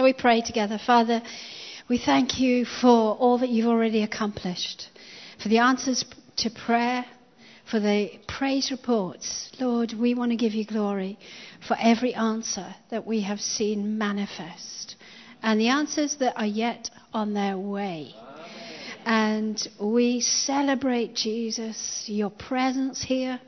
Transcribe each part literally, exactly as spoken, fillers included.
we pray together? Father, we thank you for all that you've already accomplished, for the answers to prayer, for the praise reports. Lord, we want to give you glory for every answer that we have seen manifest and the answers that are yet on their way. And we celebrate, Jesus, your presence here.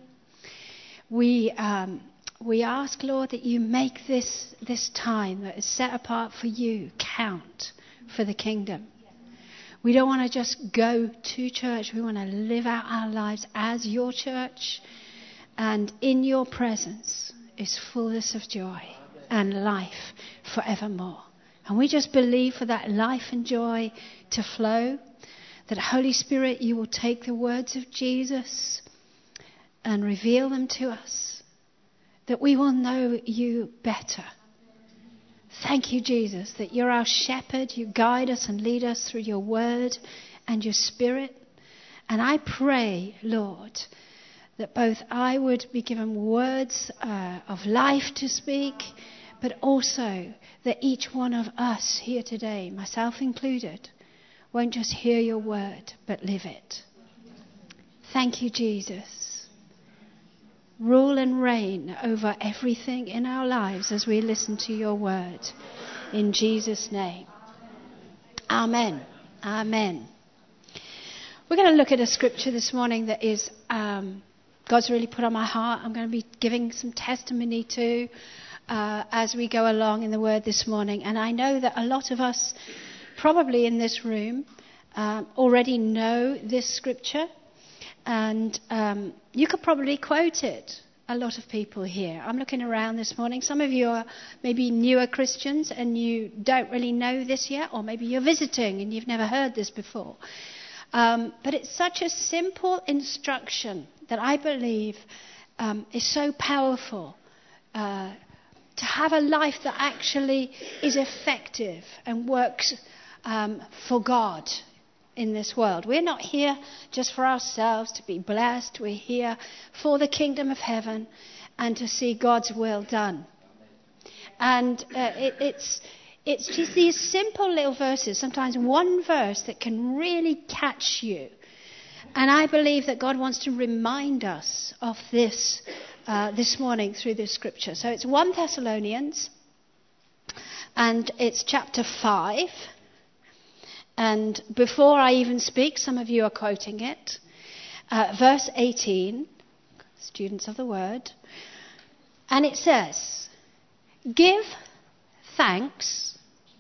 We um, we ask, Lord, that you make this, this time that is set apart for you count for the kingdom. We don't want to just go to church. We want to live out our lives as your church. And in your presence is fullness of joy and life forevermore. And we just believe for that life and joy to flow. That Holy Spirit, you will take the words of Jesus and reveal them to us. That we will know you better. Thank you, Jesus, that you're our shepherd. You guide us and lead us through your word and your spirit. And I pray, Lord, that both I would be given words uh, of life to speak, but also that each one of us here today, myself included, won't just hear your word, but live it. Thank you, Jesus. Rule and reign over everything in our lives as we listen to your word. In Jesus' name. Amen. Amen. We're going to look at a scripture this morning that is um, God's really put on my heart. I'm going to be giving some testimony to uh, as we go along in the word this morning. And I know that a lot of us probably in this room um, already know this scripture. And um, you could probably quote it, a lot of people here. I'm looking around this morning. Some of you are maybe newer Christians and you don't really know this yet, or maybe you're visiting and you've never heard this before. Um, but it's such a simple instruction that I believe um, is so powerful uh, to have a life that actually is effective and works um, for God. In this world. We're not here just for ourselves to be blessed. We're here for the kingdom of heaven and to see God's will done. And uh, it, it's it's just these simple little verses, sometimes one verse that can really catch you. And I believe that God wants to remind us of this uh, this morning through this scripture. So it's First Thessalonians and it's chapter five. And before I even speak, some of you are quoting it. Uh, verse eighteen, students of the word. And it says, give thanks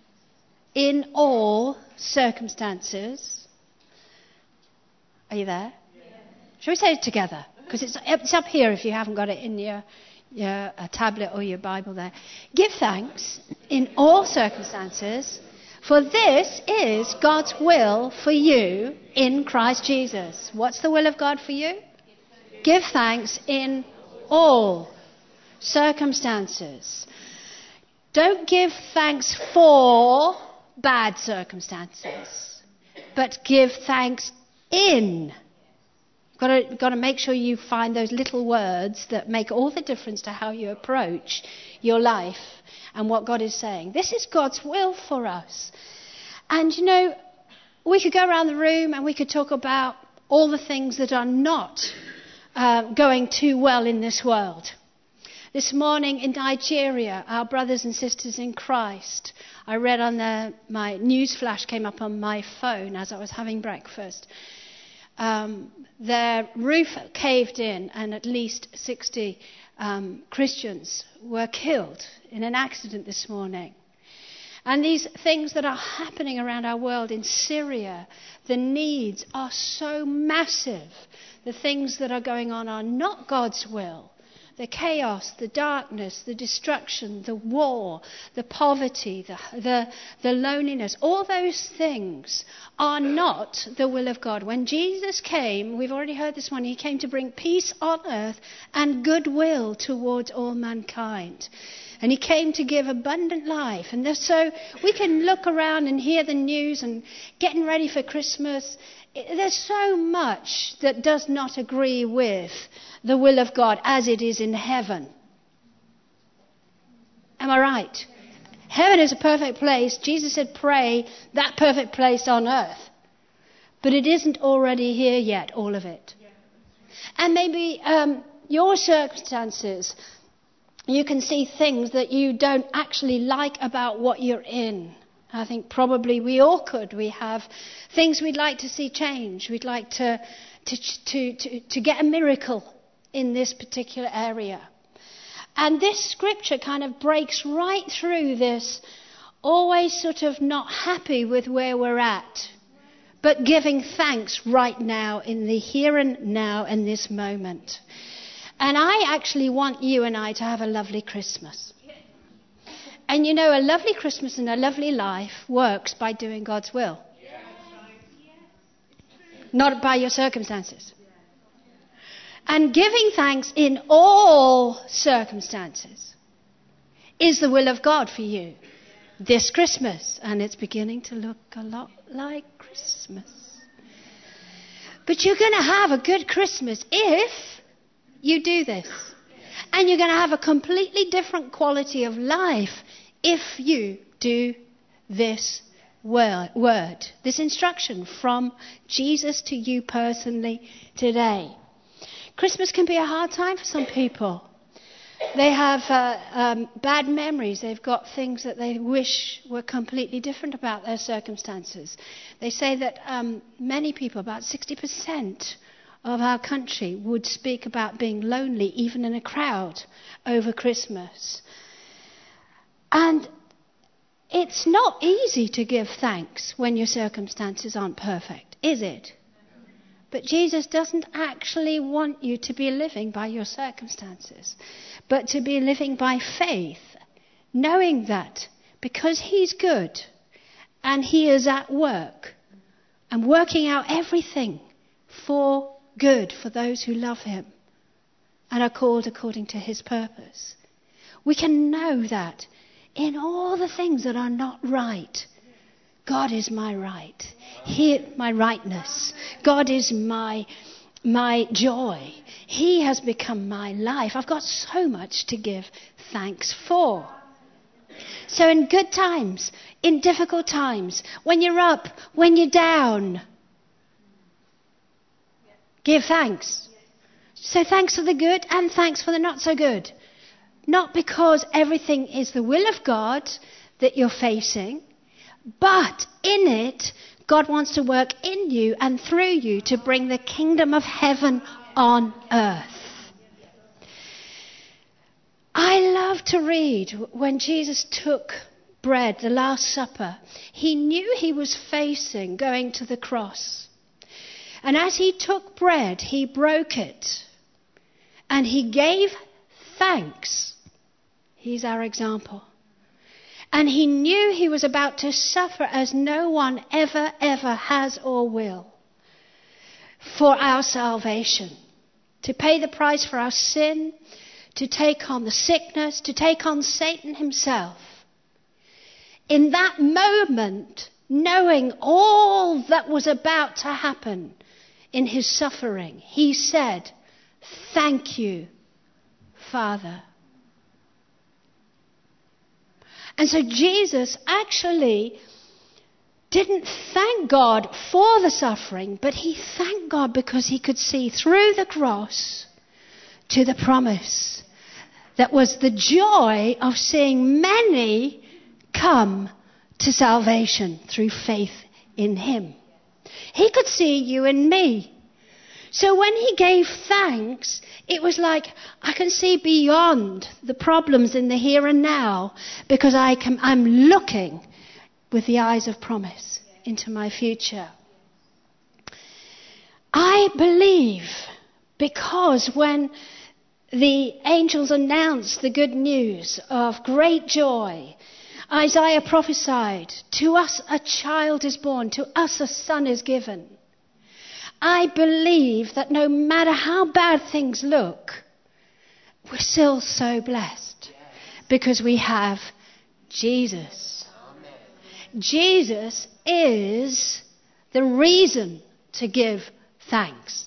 in all circumstances. Are you there? Yeah. Shall we say it together? Because it's, it's up here if you haven't got it in your, your uh, tablet or your Bible there. Give thanks in all circumstances. For this is God's will for you in Christ Jesus. What's the will of God for you? Give thanks in all circumstances. Don't give thanks for bad circumstances, but give thanks in. You've got to, you've got to make sure you find those little words that make all the difference to how you approach your life. And what God is saying. This is God's will for us. And, you know, we could go around the room and we could talk about all the things that are not uh, going too well in this world. This morning in Nigeria, our brothers and sisters in Christ, I read on the, my news flash came up on my phone as I was having breakfast. Um, their roof caved in and at least sixty um, Christians were killed in an accident this morning. And these things that are happening around our world in Syria, the needs are so massive. The things that are going on are not God's will. The chaos, the darkness, the destruction, the war, the poverty, the, the, the loneliness, all those things are not the will of God. When Jesus came, we've already heard this morning, he came to bring peace on earth and goodwill towards all mankind. And he came to give abundant life. And so we can look around and hear the news and getting ready for Christmas. There's so much that does not agree with the will of God as it is in heaven. Am I right? Heaven is a perfect place. Jesus said, pray that perfect place on earth. But it isn't already here yet, all of it. And maybe um, your circumstances, you can see things that you don't actually like about what you're in. I think probably we all could. We have things we'd like to see change. We'd like to, to, to, to, to get a miracle in this particular area. And this scripture kind of breaks right through this, always sort of not happy with where we're at, but giving thanks right now in the here and now in this moment. And I actually want you and I to have a lovely Christmas. And you know, a lovely Christmas and a lovely life works by doing God's will. Not by your circumstances. And giving thanks in all circumstances is the will of God for you this Christmas. And it's beginning to look a lot like Christmas. But you're going to have a good Christmas if you do this. And you're going to have a completely different quality of life if you do this word, word, this instruction from Jesus to you personally today. Christmas can be a hard time for some people. They have uh, um, bad memories. They've got things that they wish were completely different about their circumstances. They say that um, many people, about sixty percent of our country, would speak about being lonely, even in a crowd, over Christmas. And it's not easy to give thanks when your circumstances aren't perfect, is it? But Jesus doesn't actually want you to be living by your circumstances, but to be living by faith, knowing that because he's good and he is at work and working out everything for good for those who love him and are called according to his purpose, we can know that in all the things that are not right, God is my right. He, my rightness. God is my, my joy. He has become my life. I've got so much to give thanks for. So in good times, in difficult times, when you're up, when you're down, give thanks. So thanks for the good and thanks for the not so good. Not because everything is the will of God that you're facing, but in it, God wants to work in you and through you to bring the kingdom of heaven on earth. I love to read when Jesus took bread, the Last Supper. He knew he was facing going to the cross. And as he took bread, he broke it. And he gave thanks. He's our example. And he knew he was about to suffer as no one ever, ever has or will for our salvation. To pay the price for our sin, to take on the sickness, to take on Satan himself. In that moment, knowing all that was about to happen in his suffering, he said, "Thank you, Father." And so Jesus actually didn't thank God for the suffering, but he thanked God because he could see through the cross to the promise that was the joy of seeing many come to salvation through faith in him. He could see you and me. So when he gave thanks, it was like, I can see beyond the problems in the here and now because I can, I'm looking with the eyes of promise into my future. I believe because when the angels announced the good news of great joy, Isaiah prophesied, to us a child is born, to us a son is given. I believe that no matter how bad things look, we're still so blessed because we have Jesus. Jesus is the reason to give thanks.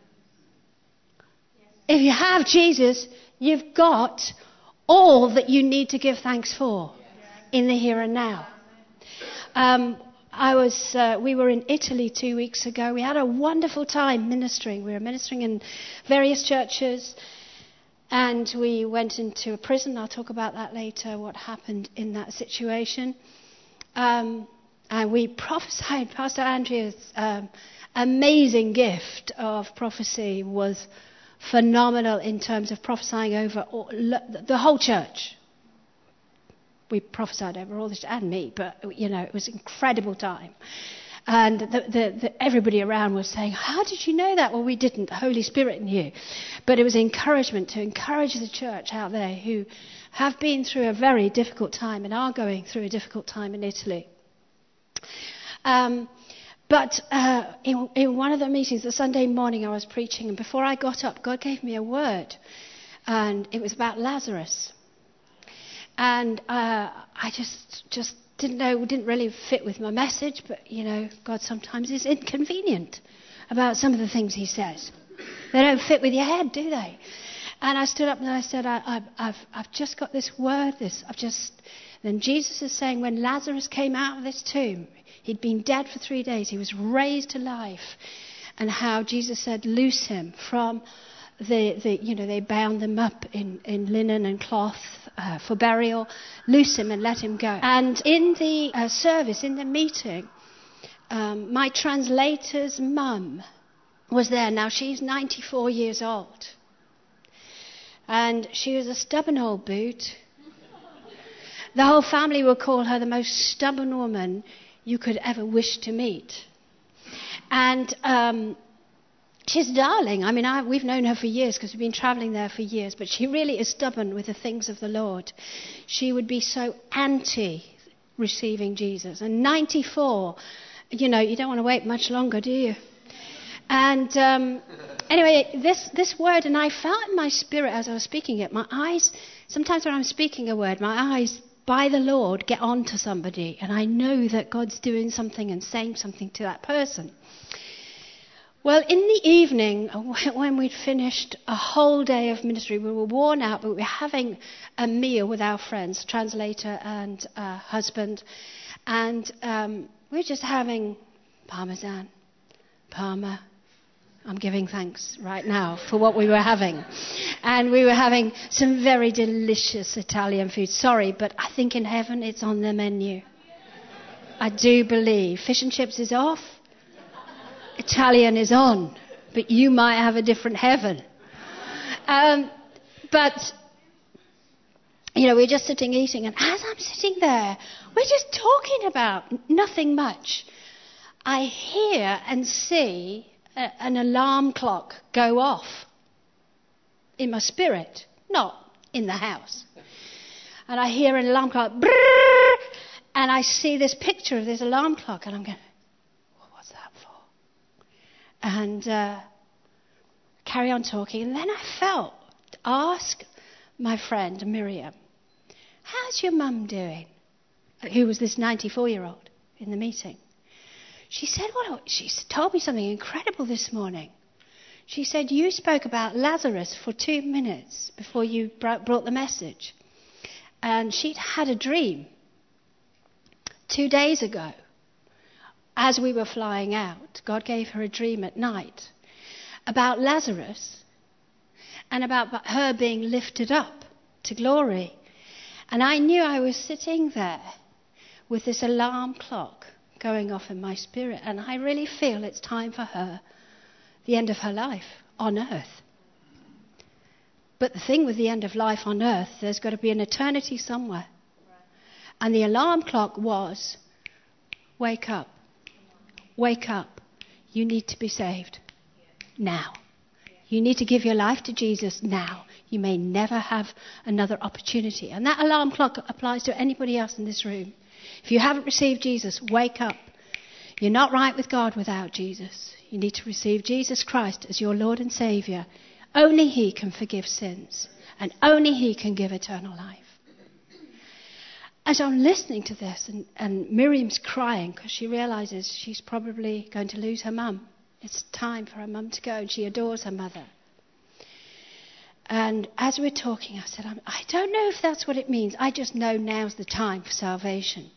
If you have Jesus, you've got all that you need to give thanks for. in the here and now. Um, I was. Uh, we were in Italy two weeks ago. We had a wonderful time ministering. We were ministering in various churches, and we went into a prison. I'll talk about that later. What happened in that situation? Um, and we prophesied. Pastor Andrea's um, amazing gift of prophecy was phenomenal in terms of prophesying over all, the whole church. We prophesied over all this, and me, but, you know, it was an incredible time. And the, the, the, everybody around was saying, how did you know that? Well, we didn't. The Holy Spirit knew. But it was encouragement to encourage the church out there who have been through a very difficult time and are going through a difficult time in Italy. Um, but uh, in, in one of the meetings, the Sunday morning I was preaching, and before I got up, God gave me a word. And it was about Lazarus. And uh, I just just didn't know, didn't really fit with my message, but, you know, God sometimes is inconvenient about some of the things he says. They don't fit with your head, do they? And I stood up and I said, I, I, I've, I've just got this word, this, I've just... Then Jesus is saying when Lazarus came out of this tomb, he'd been dead for three days, he was raised to life, and how Jesus said, loose him from... The, the, you know, they bound them up in, in linen and cloth uh, for burial, loose him and let him go. And in the uh, service, in the meeting, um, my translator's mum was there. Now, she's ninety-four years old. And she was a stubborn old boot. The whole family would call her the most stubborn woman you could ever wish to meet. And... Um, She's darling. I mean, I, we've known her for years because we've been traveling there for years. But she really is stubborn with the things of the Lord. She would be so anti receiving Jesus. And ninety-four, you know, you don't want to wait much longer, do you? And um, anyway, this, this word, and I felt in my spirit as I was speaking it, my eyes, sometimes when I'm speaking a word, my eyes, by the Lord, get on to somebody. And I know that God's doing something and saying something to that person. Well, in the evening, when we'd finished a whole day of ministry, we were worn out, but we were having a meal with our friends, translator and uh, husband, and um, we were just having parmesan, parma. I'm giving thanks right now for what we were having. And we were having some very delicious Italian food. Sorry, but I think in heaven it's on the menu. I do believe. Fish and chips is off. Italian is on, but you might have a different heaven. Um, but, you know, we're just sitting eating, and as I'm sitting there, we're just talking about nothing much. I hear and see a, an alarm clock go off in my spirit, not in the house. And I hear an alarm clock, brrr, and I see this picture of this alarm clock, and I'm going, and uh, carry on talking. And then I felt, ask my friend Miriam, how's your mum doing? Who was this ninety-four-year-old in the meeting. She said, well, she told me something incredible this morning. She said, you spoke about Lazarus for two minutes before you brought the message. And she'd had a dream two days ago. As we were flying out, God gave her a dream at night about Lazarus and about her being lifted up to glory. And I knew I was sitting there with this alarm clock going off in my spirit. And I really feel it's time for her, the end of her life on earth. But the thing with the end of life on earth, there's got to be an eternity somewhere. And the alarm clock was, wake up. Wake up. You need to be saved now. You need to give your life to Jesus now. You may never have another opportunity. And that alarm clock applies to anybody else in this room. If you haven't received Jesus, wake up. You're not right with God without Jesus. You need to receive Jesus Christ as your Lord and Saviour. Only He can forgive sins. And only He can give eternal life. As I'm listening to this, and, and Miriam's crying because she realizes she's probably going to lose her mum. It's time for her mum to go, and she adores her mother. And as we're talking, I said, I'm, I don't know if that's what it means. I just know now's the time for salvation.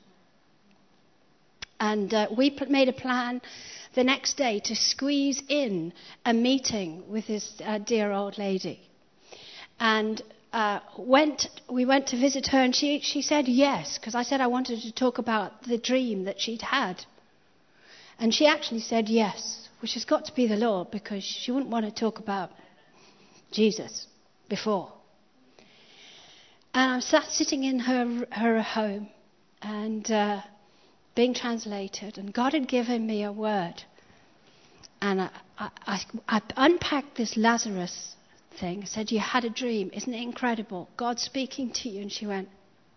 And uh, we pl- made a plan the next day to squeeze in a meeting with this uh, dear old lady. And uh, went. we went to visit her, and she, she said yes, because I said I wanted to talk about the dream that she'd had. And she actually said yes, which has got to be the Lord, because she wouldn't want to talk about Jesus before. And I'm sat sitting in her her home and uh, being translated, and God had given me a word. And I, I, I, I unpacked this Lazarus thing. I said, you had a dream. Isn't it incredible? God's speaking to you. And she went,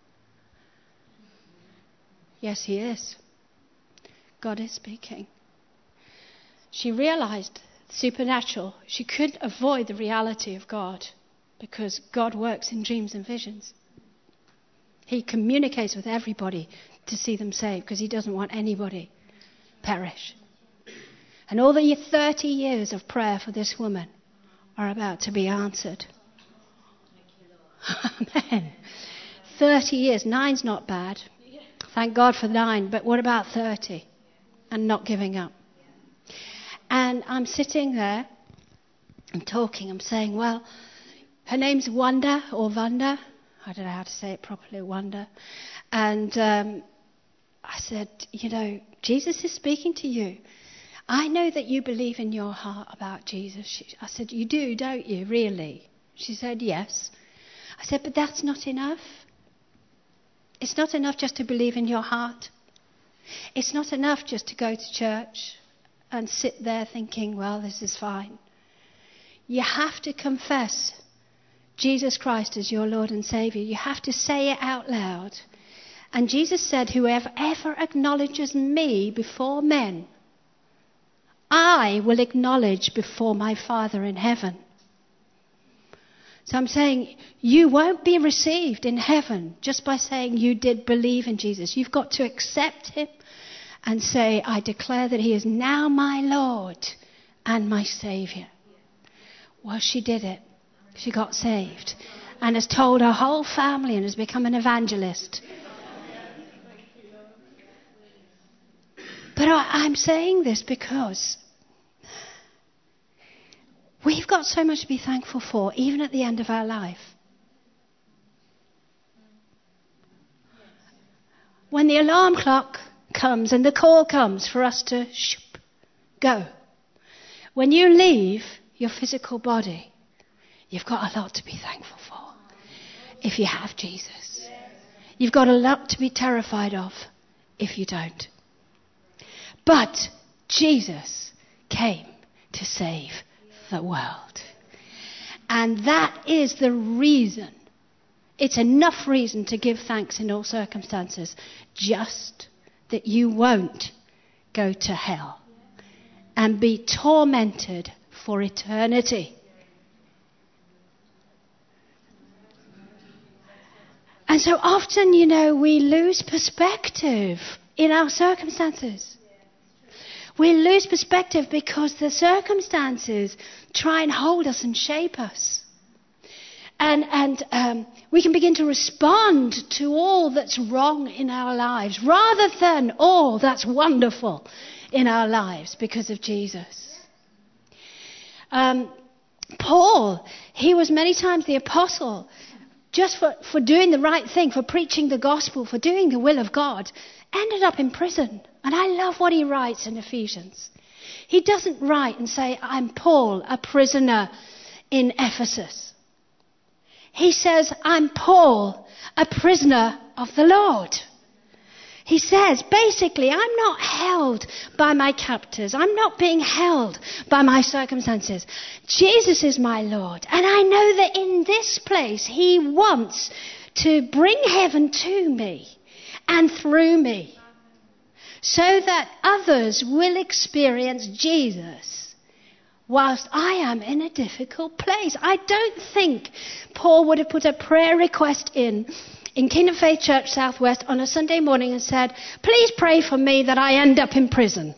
yes, he is. God is speaking. She realized supernatural. She couldn't avoid the reality of God, because God works in dreams and visions. He communicates with everybody to see them saved, because he doesn't want anybody perish. And all the thirty years of prayer for this woman are about to be answered. Amen. thirty years. Nine's not bad. Thank God for nine. But what about thirty? And not giving up. And I'm sitting there, I'm talking, I'm saying, well, her name's Wanda, or Vanda. I don't know how to say it properly, Wanda. And um, I said, you know, Jesus is speaking to you. I know that you believe in your heart about Jesus. She, I said, you do, don't you, really? She said, yes. I said, but that's not enough. It's not enough just to believe in your heart. It's not enough just to go to church and sit there thinking, well, this is fine. You have to confess Jesus Christ as your Lord and Saviour. You have to say it out loud. And Jesus said, whoever ever acknowledges me before men, I will acknowledge before my Father in heaven. So I'm saying you won't be received in heaven just by saying you did believe in Jesus. You've got to accept him and say, I declare that he is now my Lord and my Saviour. Well, she did it. She got saved and has told her whole family and has become an evangelist. But I, I'm saying this because we've got so much to be thankful for, even at the end of our life. When the alarm clock comes and the call comes for us to shoop, go. When you leave your physical body, you've got a lot to be thankful for. If you have Jesus. You've got a lot to be terrified of if you don't. But Jesus came to save the world. And that is the reason. It's enough reason to give thanks in all circumstances. Just that you won't go to hell and be tormented for eternity. And so often, you know, we lose perspective in our circumstances. We lose perspective because the circumstances try and hold us and shape us. And, and um, we can begin to respond to all that's wrong in our lives rather than all that's wonderful in our lives because of Jesus. Um, Paul, he was many times the apostle just for, for doing the right thing, for preaching the gospel, for doing the will of God, ended up in prison. And I love what he writes in Ephesians. He doesn't write and say, I'm Paul, a prisoner in Ephesus. He says, I'm Paul, a prisoner of the Lord. He says, basically, I'm not held by my captors. I'm not being held by my circumstances. Jesus is my Lord. And I know that in this place, he wants to bring heaven to me and through me, so that others will experience Jesus whilst I am in a difficult place. I don't think Paul would have put a prayer request in in Kingdom Faith Church Southwest on a Sunday morning and said, please pray for me that I end up in prison.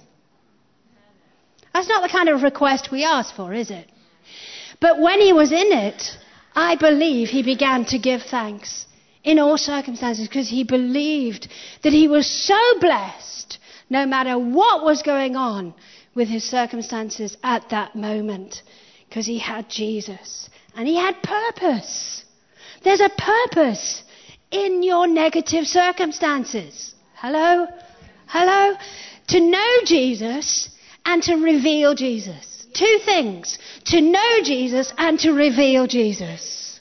That's not the kind of request we ask for, is it? But when he was in it, I believe he began to give thanks in all circumstances because he believed that he was so blessed no matter what was going on with his circumstances at that moment, because he had Jesus and he had purpose. There's a purpose in your negative circumstances. Hello? Hello? To know Jesus and to reveal Jesus. Two things. To know Jesus and to reveal Jesus.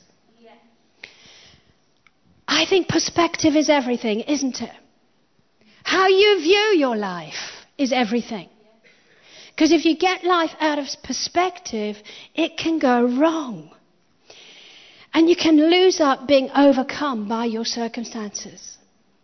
I think perspective is everything, isn't it? How you view your life is everything. Because if you get life out of perspective, it can go wrong. And you can lose up being overcome by your circumstances.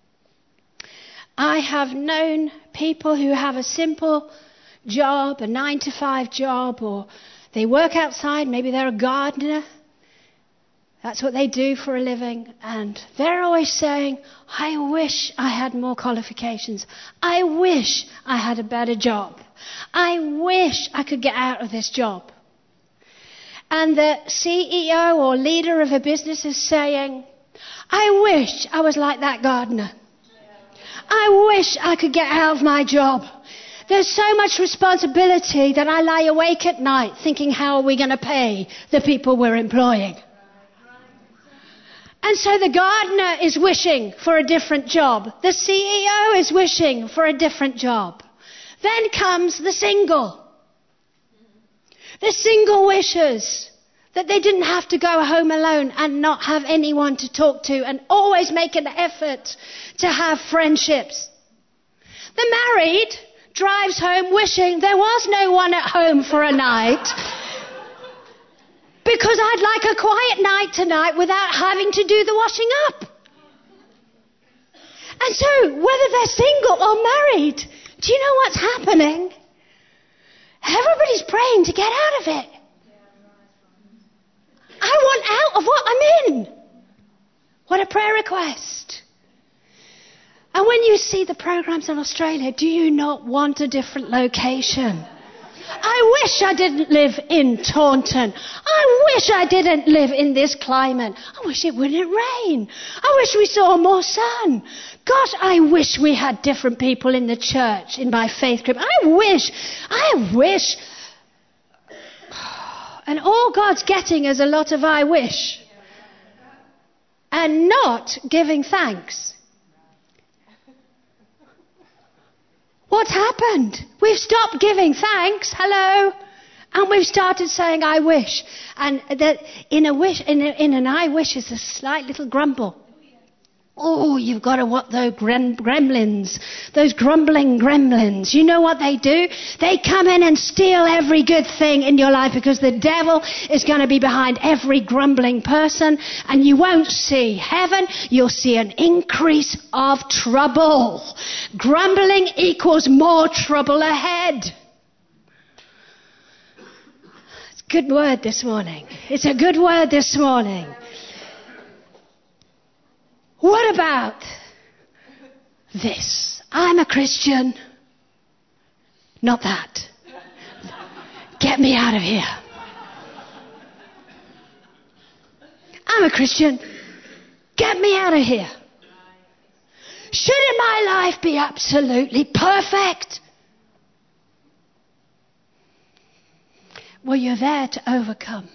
I have known people who have a simple job, a nine to five job, or they work outside, maybe they're a gardener. That's what they do for a living. And they're always saying, I wish I had more qualifications. I wish I had a better job. I wish I could get out of this job. And the C E O or leader of a business is saying, I wish I was like that gardener. I wish I could get out of my job. There's so much responsibility that I lie awake at night thinking, how are we going to pay the people we're employing? And so the gardener is wishing for a different job. The C E O is wishing for a different job. Then comes the single. The single wishes that they didn't have to go home alone and not have anyone to talk to and always make an effort to have friendships. The married drives home wishing there was no one at home for a night because I'd like a quiet night tonight without having to do the washing up. And so, whether they're single or married, do you know what's happening? Everybody's praying to get out of it. I want out of what I'm in. What a prayer request. And when you see the programs in Australia, do you not want a different location? I wish I didn't live in Taunton. I wish I didn't live in this climate. I wish it wouldn't rain. I wish we saw more sun. Gosh, I wish we had different people in the church, in my faith group. I wish, I wish. And all God's getting is a lot of I wish. And not giving thanks. What's happened? We've stopped giving thanks. Hello? And we've started saying, I wish. And that in a wish, in, a, in an I wish is a slight little grumble. Oh, you've got to what those gremlins, those grumbling gremlins. You know what they do? They come in and steal every good thing in your life because the devil is going to be behind every grumbling person, and you won't see heaven. You'll see an increase of trouble. Grumbling equals more trouble ahead. It's a good word this morning. It's a good word this morning. What about this? I'm a Christian. Not that. Get me out of here. I'm a Christian. Get me out of here. Shouldn't my life be absolutely perfect? Well, you're there to overcome.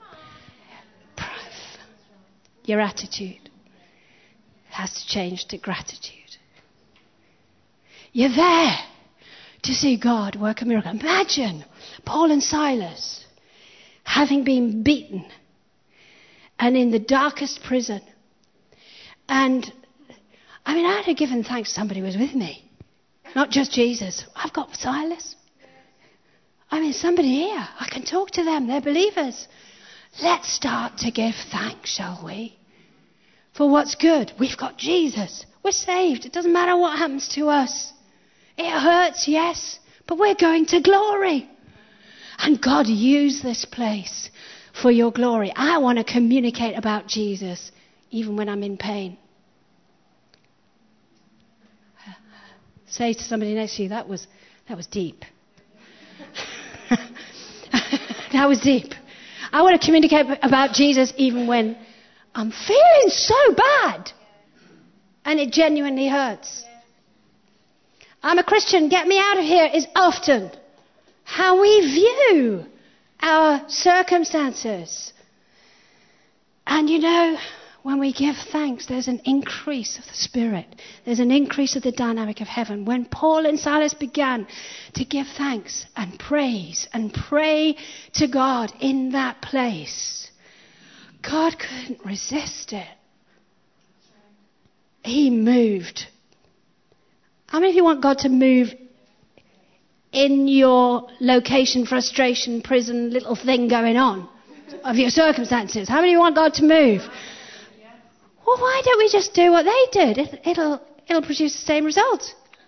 Your attitude has to change to gratitude. You're there to see God work a miracle. Imagine Paul and Silas having been beaten and in the darkest prison. And I mean, I'd have given thanks somebody was with me. Not just Jesus. I've got Silas. I mean, somebody here. I can talk to them. They're believers. Let's start to give thanks, shall we? For what's good. We've got Jesus. We're saved. It doesn't matter what happens to us. It hurts, yes, but we're going to glory. And God, use this place for your glory. I want to communicate about Jesus even when I'm in pain. Say to somebody next to you, that was, that was deep. That was deep. I want to communicate about Jesus even when I'm feeling so bad. And it genuinely hurts. I'm a Christian, get me out of here is often how we view our circumstances. And you know, when we give thanks, there's an increase of the Spirit. There's an increase of the dynamic of heaven. When Paul and Silas began to give thanks and praise and pray to God in that place, God couldn't resist it. He moved. How many of you want God to move in your location, frustration, prison, little thing going on of your circumstances? How many want God to move? Well, why don't we just do what they did? It, it'll, it'll produce the same result.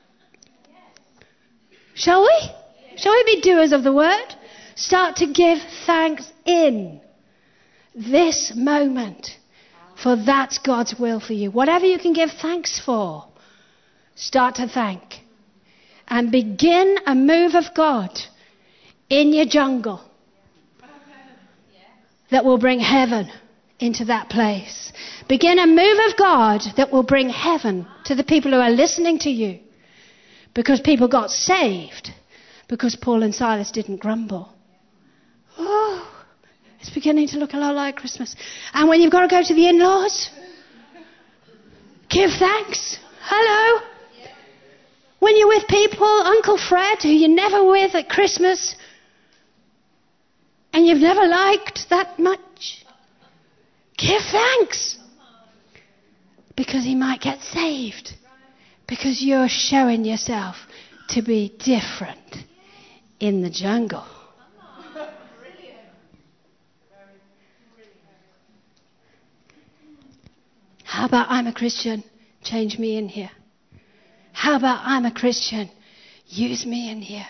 Shall we? Shall we be doers of the word? Start to give thanks in this moment. For that's God's will for you. Whatever you can give thanks for, start to thank. And begin a move of God in your jungle that will bring heaven into that place. Begin a move of God that will bring heaven to the people who are listening to you. Because people got saved. Because Paul and Silas didn't grumble. Oh, it's beginning to look a lot like Christmas. And when you've got to go to the in-laws, give thanks. Hello. When you're with people, Uncle Fred, who you're never with at Christmas, and you've never liked that much, give thanks. Because he might get saved. Because you're showing yourself to be different in the jungle. How about I'm a Christian, change me in here? How about I'm a Christian, use me in here?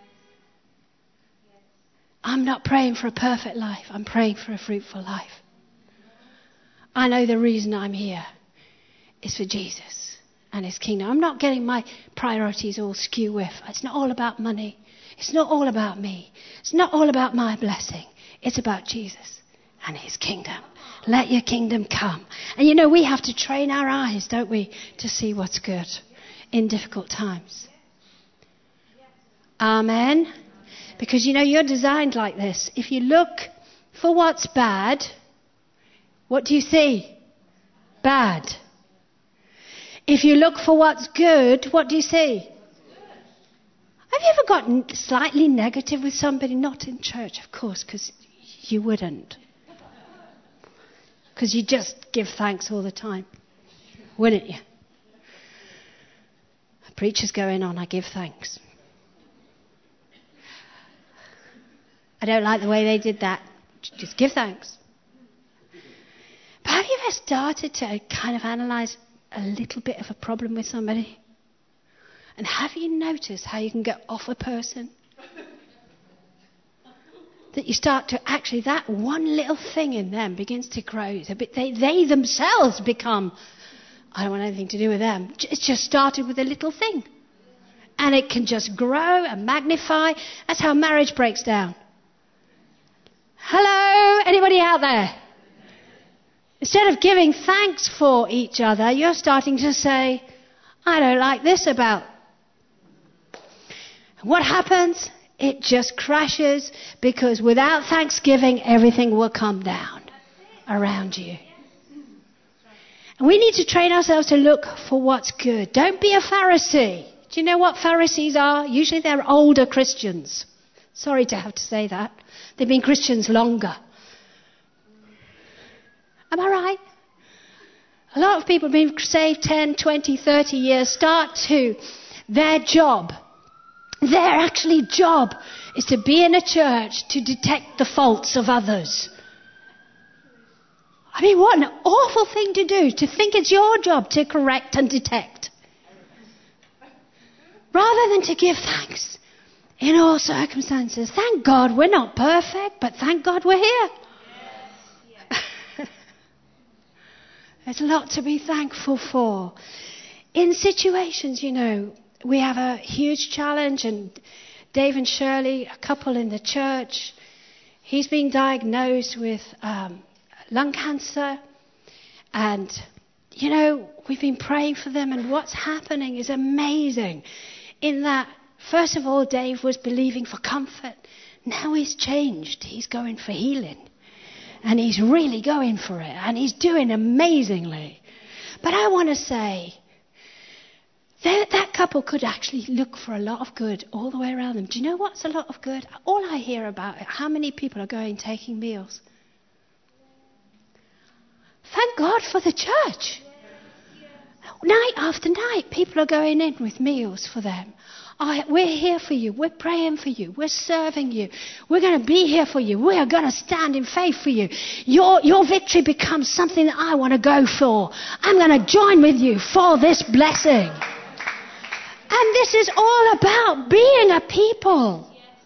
I'm not praying for a perfect life, I'm praying for a fruitful life. I know the reason I'm here is for Jesus and his kingdom. I'm not getting my priorities all skew with. It's not all about money. It's not all about me. It's not all about my blessing. It's about Jesus and his kingdom. Let your kingdom come. And you know, we have to train our eyes, don't we, to see what's good in difficult times. Amen. Because you know, you're designed like this. If you look for what's bad, what do you see? Bad. If you look for what's good, what do you see? Have you ever gotten slightly negative with somebody? Not in church, of course, because you wouldn't. Because you just give thanks all the time. Wouldn't you? A preacher's going on, I give thanks. I don't like the way they did that. Just give thanks. But have you ever started to kind of analyse a little bit of a problem with somebody? And have you noticed how you can get off a person? That you start to actually, that one little thing in them begins to grow. A bit, they, they themselves become, I don't want anything to do with them. It's just started with a little thing. And it can just grow and magnify. That's how marriage breaks down. Hello? Anybody out there? Instead of giving thanks for each other, you're starting to say, I don't like this about. What happens? It just crashes, because without thanksgiving, everything will come down around you. And we need to train ourselves to look for what's good. Don't be a Pharisee. Do you know what Pharisees are? Usually they're older Christians. Sorry to have to say that. They've been Christians longer. Am I right? A lot of people have been saved ten, twenty, thirty years, start to their job. Their actually job is to be in a church to detect the faults of others. I mean, what an awful thing to do, to think it's your job to correct and detect. Rather than to give thanks in all circumstances. Thank God we're not perfect, but thank God we're here. There's a lot to be thankful for. In situations, you know, we have a huge challenge, and Dave and Shirley, a couple in the church, He's been diagnosed with um, lung cancer. And, you know, we've been praying for them. And what's happening is amazing. In that, first of all, Dave was believing for comfort. Now he's changed. He's going for healing. And he's really going for it. And he's doing amazingly. But I want to say, that, that couple could actually look for a lot of good all the way around them. Do you know what's a lot of good? All I hear about it, how many people are going taking meals? Thank God for the church. Night after night, people are going in with meals for them. Oh, we're here for you. We're praying for you. We're serving you. We're going to be here for you. We are going to stand in faith for you. Your, your victory becomes something that I want to go for. I'm going to join with you for this blessing. And this is all about being a people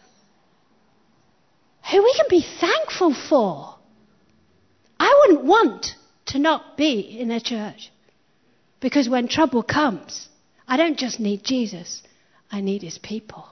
who we can be thankful for. I wouldn't want to not be in a church. Because when trouble comes, I don't just need Jesus. I need his people.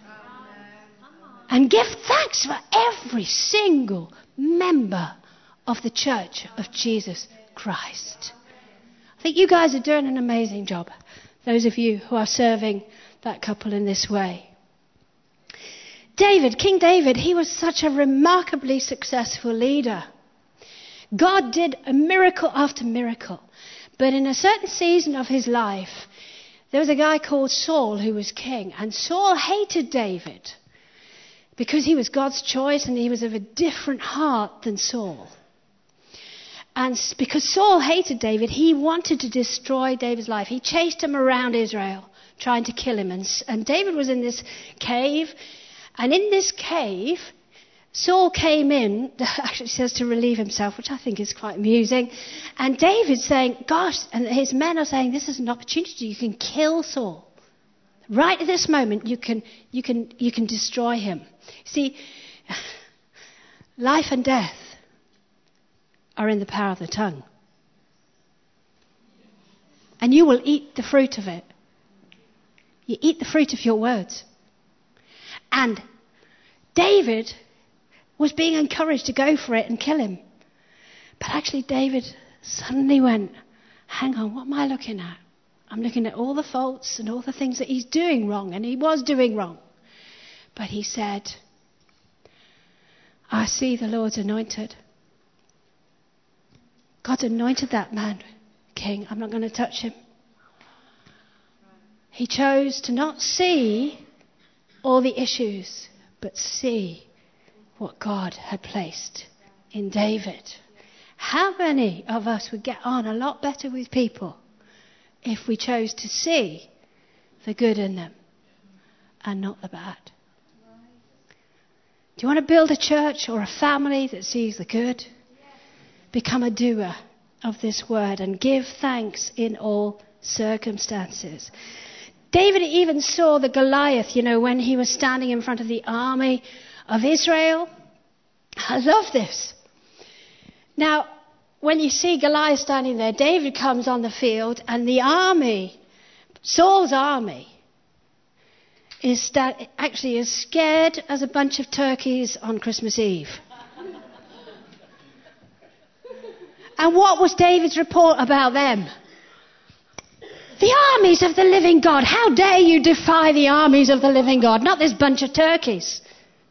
And give thanks for every single member of the Church of Jesus Christ. I think you guys are doing an amazing job. Those of you who are serving that couple in this way. David, King David, he was such a remarkably successful leader. God did a miracle after miracle. But in a certain season of his life, there was a guy called Saul who was king. And Saul hated David because he was God's choice and he was of a different heart than Saul. And because Saul hated David, he wanted to destroy David's life. He chased him around Israel, trying to kill him. And, and David was in this cave. And in this cave, Saul came in, actually says to relieve himself, which I think is quite amusing. And David's saying, gosh, and his men are saying, this is an opportunity. You can kill Saul. Right at this moment, you can, you can, you can destroy him. See, life and death are in the power of the tongue. And you will eat the fruit of it. You eat the fruit of your words. And David was being encouraged to go for it and kill him. But actually David suddenly went, hang on, what am I looking at? I'm looking at all the faults and all the things that he's doing wrong, and he was doing wrong. But he said, I see the Lord's anointed. God's anointed that man, king. I'm not going to touch him. He chose to not see all the issues, but see what God had placed in David. How many of us would get on a lot better with people if we chose to see the good in them and not the bad? Do you want to build a church or a family that sees the good? Become a doer of this word and give thanks in all circumstances. David even saw the Goliath, you know, when he was standing in front of the army of Israel. I love this. Now, when you see Goliath standing there, David comes on the field and the army, Saul's army, is sta- actually as scared as a bunch of turkeys on Christmas Eve. And what was David's report about them? The armies of the living God. How dare you defy the armies of the living God? Not this bunch of turkeys.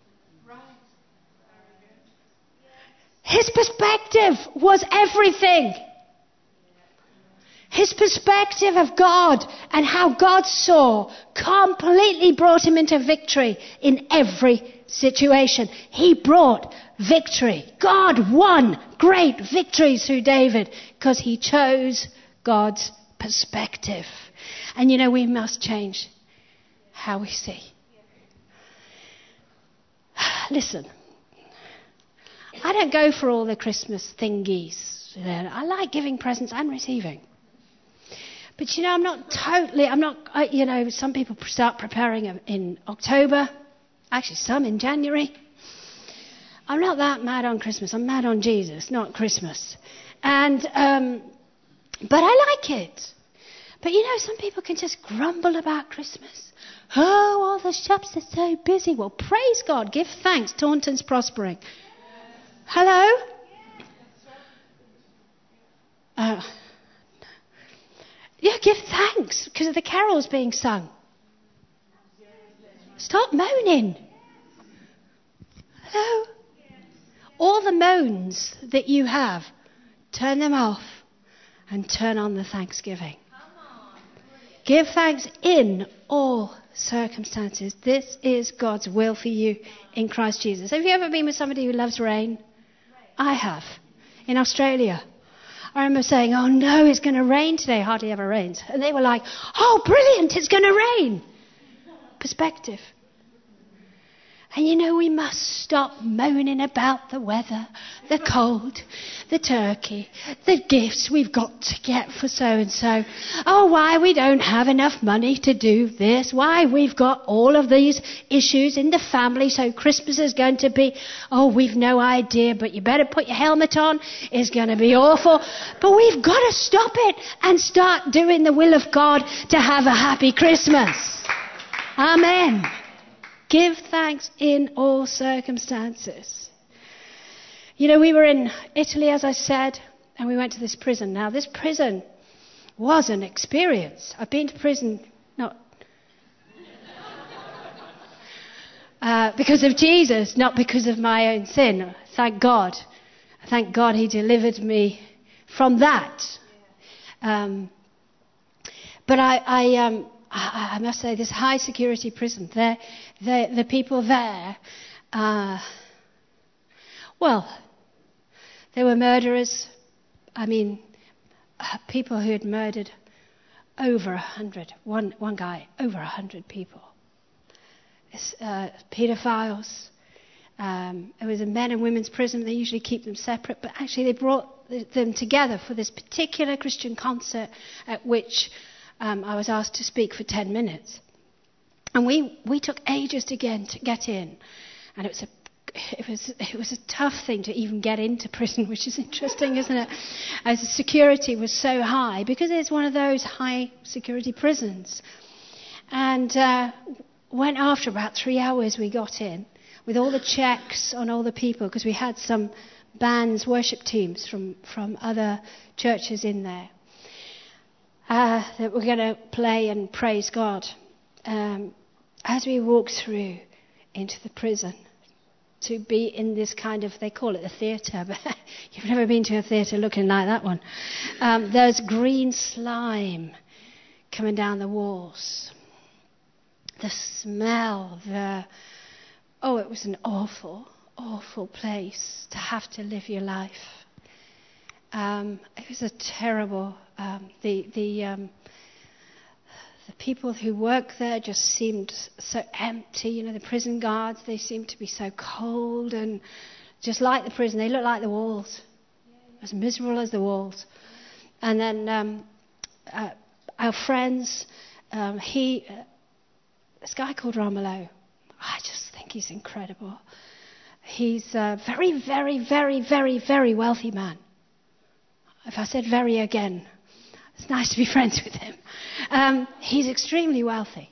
His perspective was everything. His perspective of God and how God saw completely brought him into victory in every situation. He brought victory. God won great victories through David because he chose God's perspective. And you know, we must change how we see. Listen, I don't go for all the Christmas thingies. I like giving presents and receiving. But you know, I'm not totally, I'm not, you know, some people start preparing in October. Actually, some in January. I'm not that mad on Christmas. I'm mad on Jesus, not Christmas. And, um, but I like it. But you know, some people can just grumble about Christmas. Oh, all the shops are so busy. Well, praise God. Give thanks. Taunton's prospering. Hello? Uh, yeah, give thanks because of the carols being sung. Stop moaning. Hello? All the moans that you have, turn them off and turn on the thanksgiving. Give thanks in all circumstances. This is God's will for you in Christ Jesus. Have you ever been with somebody who loves rain? I have. In Australia. I remember saying, oh no, it's going to rain today. Hardly ever rains. And they were like, oh brilliant, it's going to rain. Perspective. And you know, we must stop moaning about the weather, the cold, the turkey, the gifts we've got to get for so-and-so. Oh, why we don't have enough money to do this. Why we've got all of these issues in the family. So Christmas is going to be, oh, we've no idea, but you better put your helmet on. It's going to be awful. But we've got to stop it and start doing the will of God to have a happy Christmas. Amen. Give thanks in all circumstances. You know, we were in Italy, as I said, and we went to this prison. Now, this prison was an experience. I've been to prison, not uh, because of Jesus, not because of my own sin. Thank God. Thank God he delivered me from that. Um, but I... I um, I must say, this high security prison, they're, they're, the people there, uh, well, they were murderers. I mean, uh, people who had murdered over a hundred, one, one guy, over a hundred people. Uh, pedophiles. Um, it was a men and women's prison. They usually keep them separate, but actually they brought them together for this particular Christian concert at which Um, I was asked to speak for ten minutes. And we, we took ages to get, to get in. And it was, a, it, was, it was a tough thing to even get into prison, which is interesting, isn't it? As the security was so high, because it's one of those high security prisons. And uh, when after about three hours we got in, with all the checks on all the people, because we had some bands, worship teams from, from other churches in there. Uh, that we're going to play and praise God. Um, as we walk through into the prison, to be in this kind of, they call it a theatre, but you've never been to a theatre looking like that one. Um, there's green slime coming down the walls. The smell, the, oh, it was an awful, awful place to have to live your life. Um, it was a terrible, um, the the um, the people who work there just seemed so empty. You know, the prison guards, they seemed to be so cold and just like the prison. They looked like the walls, as miserable as the walls. And then um, uh, our friends, um, he, uh, this guy called Romolo, I just think he's incredible. He's a very, very, very, very, very wealthy man. If I said very again, it's nice to be friends with him. Um, he's extremely wealthy.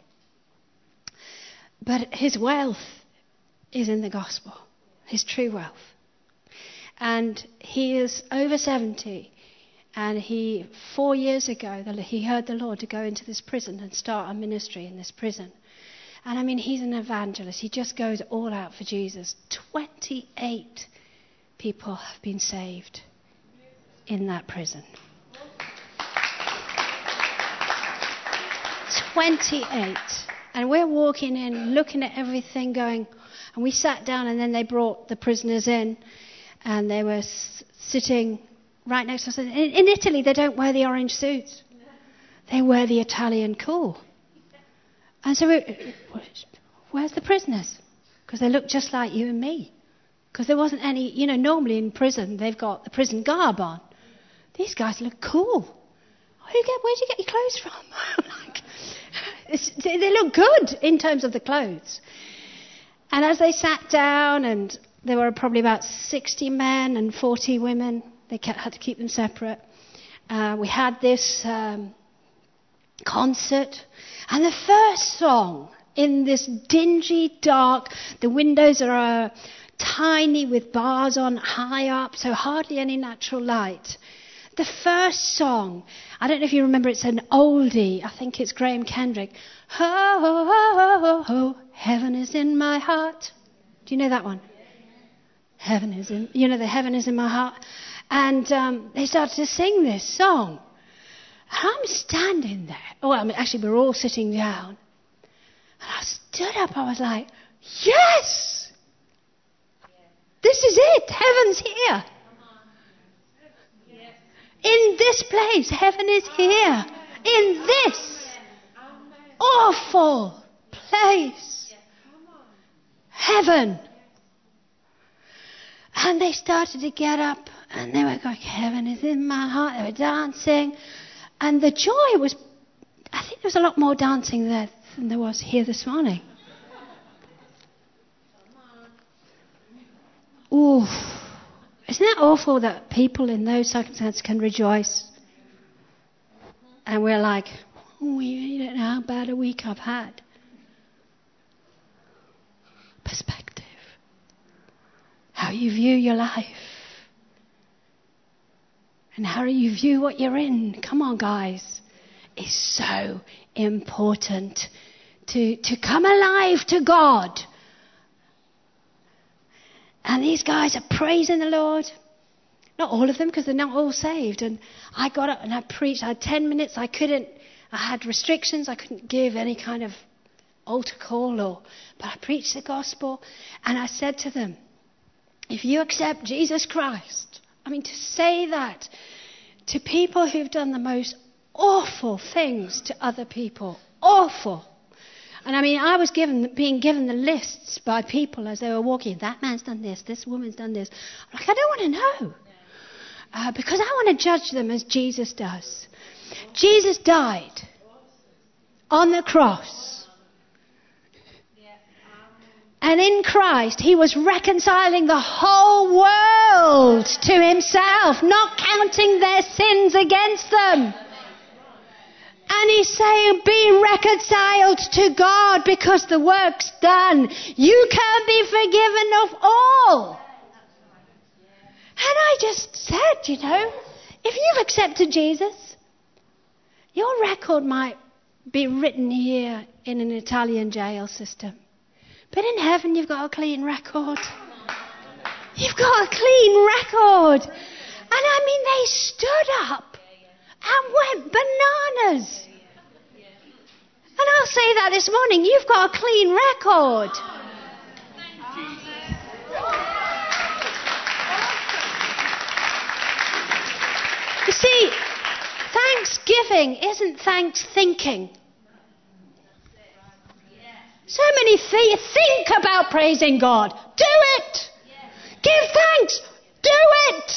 But his wealth is in the gospel, his true wealth. And he is over seventy. And he, four years ago, he heard the Lord to go into this prison and start a ministry in this prison. And I mean, he's an evangelist. He just goes all out for Jesus. twenty-eight people have been saved in that prison. twenty-eight. And we're walking in, looking at everything going, and we sat down and then they brought the prisoners in and they were s- sitting right next to us. In, in Italy, they don't wear the orange suits. They wear the Italian cool. And so we, where's the prisoners? Because they look just like you and me. Because there wasn't any, you know, normally in prison, they've got the prison garb on. These guys look cool. Where do you get, where'd you get your clothes from? like, it's, they look good in terms of the clothes. And as they sat down, and there were probably about sixty men and forty women, they kept, had to keep them separate. Uh, we had this um, concert, and the first song in this dingy, dark, the windows are uh, tiny with bars on high up, so hardly any natural light. The first song, I don't know if you remember, it's an oldie. I think it's Graham Kendrick. Ho, ho, ho, ho, ho, heaven is in my heart. Do you know that one? Heaven is in, you know, the heaven is in my heart. And um, they started to sing this song. And I'm standing there. Oh, I mean, actually, we're all sitting down. And I stood up. I was like, yes! This is it. Heaven's here. In this place, heaven is here. In this awful place. Heaven. And they started to get up and they were going, heaven is in my heart. They were dancing. And the joy was, I think there was a lot more dancing there than there was here this morning. Ooh. Isn't that awful that people in those circumstances can rejoice? And we're like, oh, you don't know how bad a week I've had. Perspective. How you view your life. And how you view what you're in. Come on, guys. Is so important to, to come alive to God. And these guys are praising the Lord. Not all of them, because they're not all saved. And I got up and I preached. I had ten minutes. I couldn't, I had restrictions. I couldn't give any kind of altar call. Or, but I preached the gospel. And I said to them, if you accept Jesus Christ, I mean, to say that to people who've done the most awful things to other people. Awful. And I mean, I was given, being given the lists by people as they were walking. That man's done this. This woman's done this. I'm like, I don't want to know. Uh, because I want to judge them as Jesus does. Jesus died on the cross. And in Christ, he was reconciling the whole world to himself, not counting their sins against them. And he's saying, be reconciled to God because the work's done. You can be forgiven of all. And I just said, you know, if you've accepted Jesus, your record might be written here in an Italian jail system. But in heaven, you've got a clean record. You've got a clean record. And I mean, they stood up and went bananas. And I'll say that this morning, you've got a clean record. You see, thanksgiving isn't thanks thinking. So many th- think about praising God. Do it. Give thanks. Do it.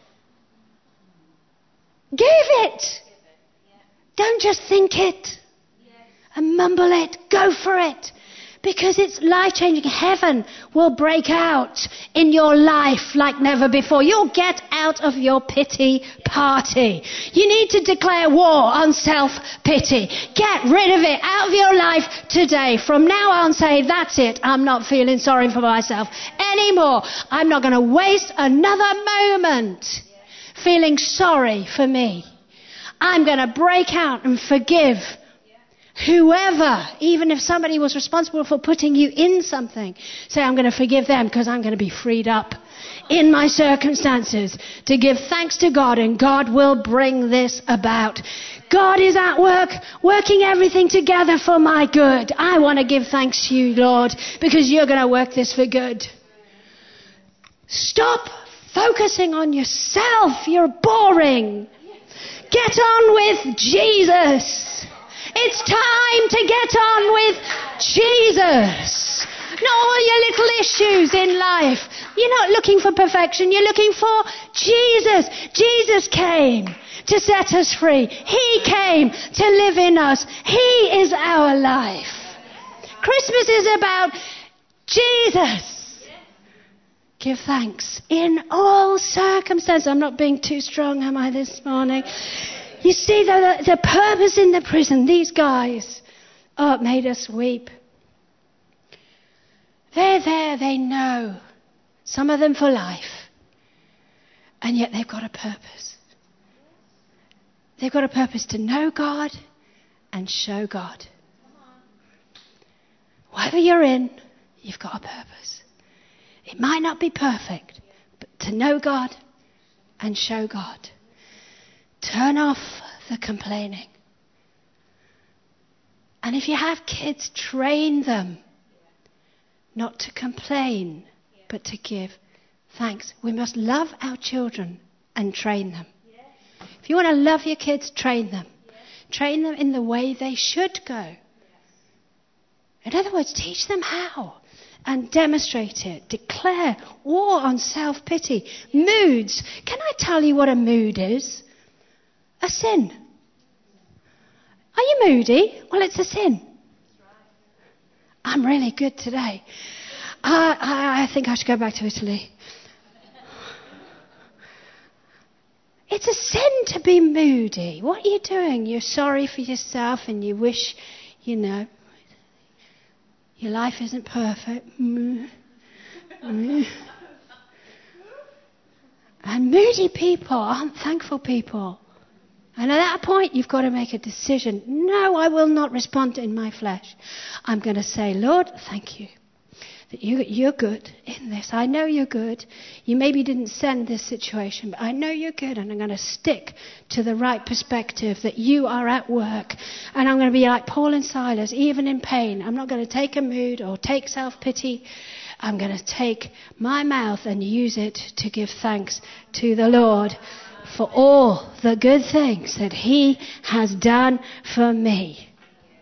Give it. Don't just think it and mumble it. Go for it. Because it's life-changing. Heaven will break out in your life like never before. You'll get out of your pity party. You need to declare war on self-pity. Get rid of it out of your life today. From now on, say, that's it. I'm not feeling sorry for myself anymore. I'm not going to waste another moment feeling sorry for me. I'm going to break out and forgive whoever, even if somebody was responsible for putting you in something. Say, I'm going to forgive them because I'm going to be freed up in my circumstances to give thanks to God, and God will bring this about. God is at work, working everything together for my good. I want to give thanks to you, Lord, because you're going to work this for good. Stop focusing on yourself. You're boring. Get on with Jesus. It's time to get on with Jesus. Not all your little issues in life. You're not looking for perfection. You're looking for Jesus. Jesus came to set us free. He came to live in us. He is our life. Christmas is about Jesus. Give thanks in all circumstances. I'm not being too strong, am I, this morning? You see, the, the purpose in the prison, these guys, oh, it made us weep. They're there, they know Some of them for life. And yet they've got a purpose. They've got a purpose to know God and show God. Whatever you're in, you've got a purpose. It might not be perfect, but to know God and show God. Turn off the complaining. And if you have kids, train them not to complain, but to give thanks. We must love our children and train them. If you want to love your kids, train them. Train them in the way they should go. In other words, teach them how and demonstrate it. Declare war on self-pity. Moods. Can I tell you what a mood is? A sin. Are you moody? Well, it's a sin. I'm really good today. I, I, I think I should go back to Italy. It's a sin to be moody. What are you doing? You're sorry for yourself and you wish, you know, your life isn't perfect. And moody people aren't thankful people. And at that point, you've got to make a decision. No, I will not respond in my flesh. I'm going to say, Lord, thank you that you, you're good in this. I know you're good. You maybe didn't send this situation, but I know you're good. And I'm going to stick to the right perspective that you are at work. And I'm going to be like Paul and Silas, even in pain. I'm not going to take a mood or take self-pity. I'm going to take my mouth and use it to give thanks to the Lord for all the good things that he has done for me.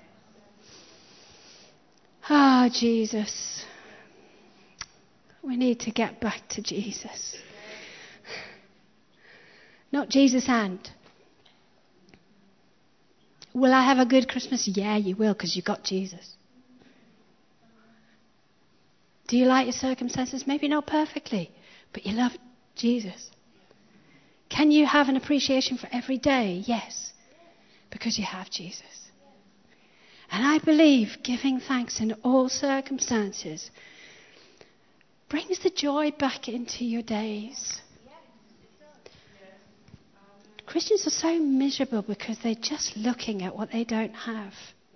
Ah, Jesus. We need to get back to Jesus. Not Jesus and. Will I have a good Christmas? Yeah, you will, because you got Jesus. Do you like your circumstances? Maybe not perfectly, but you love Jesus. Can you have an appreciation for every day? Yes, because you have Jesus. And I believe giving thanks in all circumstances brings the joy back into your days. Christians are so miserable because they're just looking at what they don't have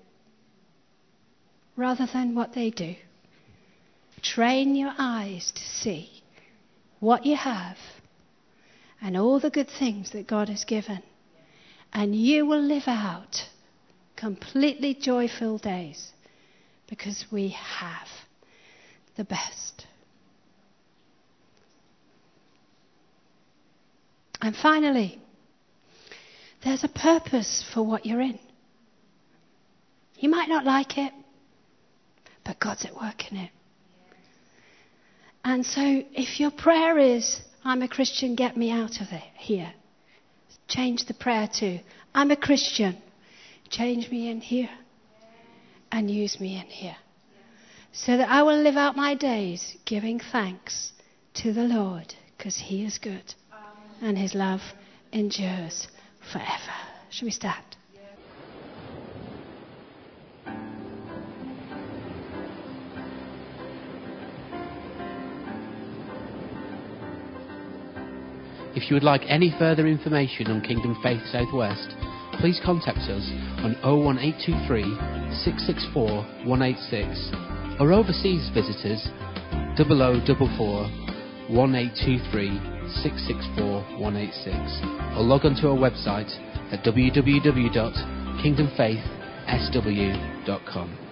rather than what they do. Train your eyes to see what you have and all the good things that God has given. And you will live out completely joy-filled days because we have the best. And finally, there's a purpose for what you're in. You might not like it, but God's at work in it. And so if your prayer is, I'm a Christian, get me out of it here. Change the prayer to, I'm a Christian, change me in here and use me in here. So that I will live out my days giving thanks to the Lord because he is good and his love endures forever. Shall we stand? If you would like any further information on Kingdom Faith Southwest, please contact us on oh one eight two three, six six four, one eight six or overseas visitors double oh double four, one eight two three, six six four, one eight six or log on to our website at w w w dot kingdom faith s w dot com.